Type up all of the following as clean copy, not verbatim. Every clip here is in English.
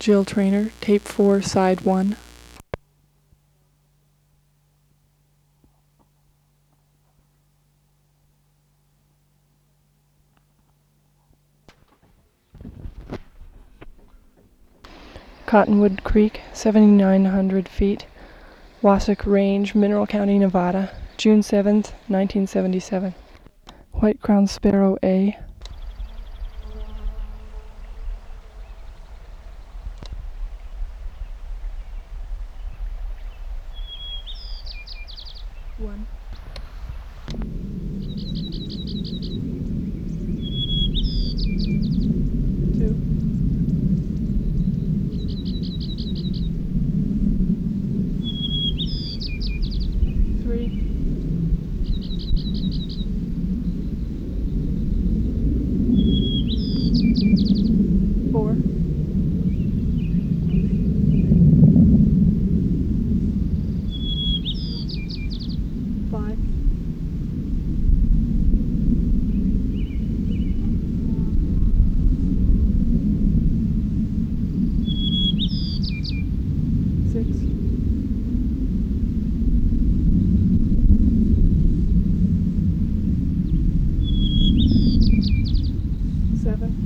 Jill Trainer, tape 4, side 1. Cottonwood Creek, 7,900 feet, Wasatch Range, Mineral County, Nevada, June 7th, 1977. White-crowned sparrow A. One. Two. Three. Four. Five. Six. Seven.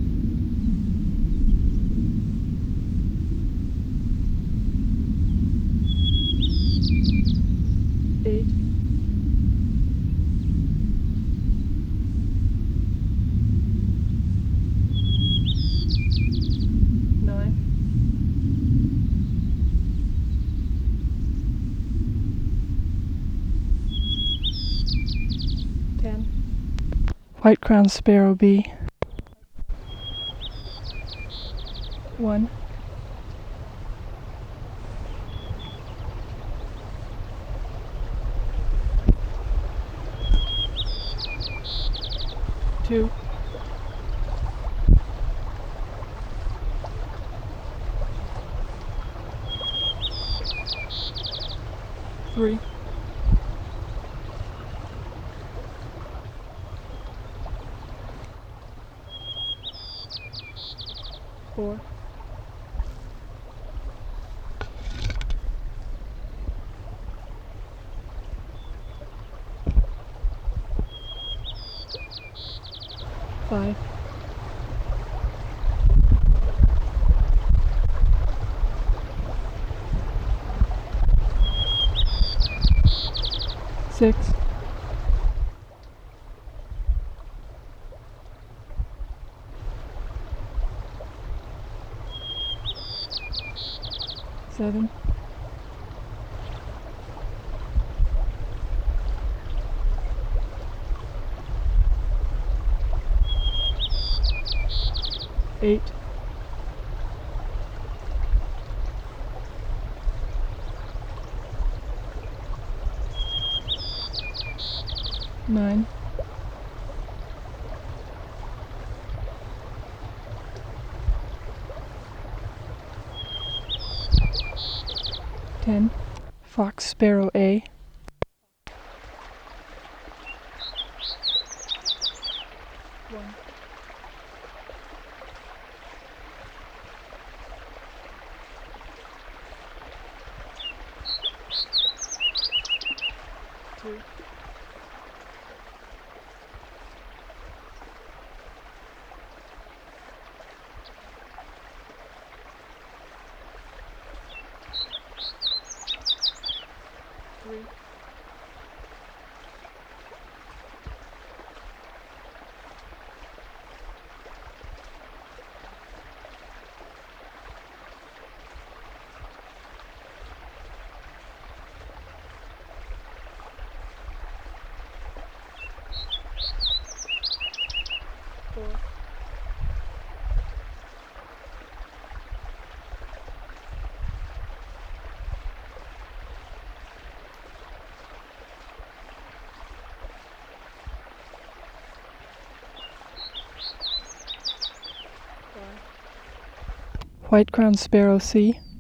8. 9. 10. White-crowned sparrow B. 1. 2. 3. 4. 5. 6. 7. 8. 9. 10. Fox sparrow A. 1. 2. 3. 4. 5. White-crowned sparrow C.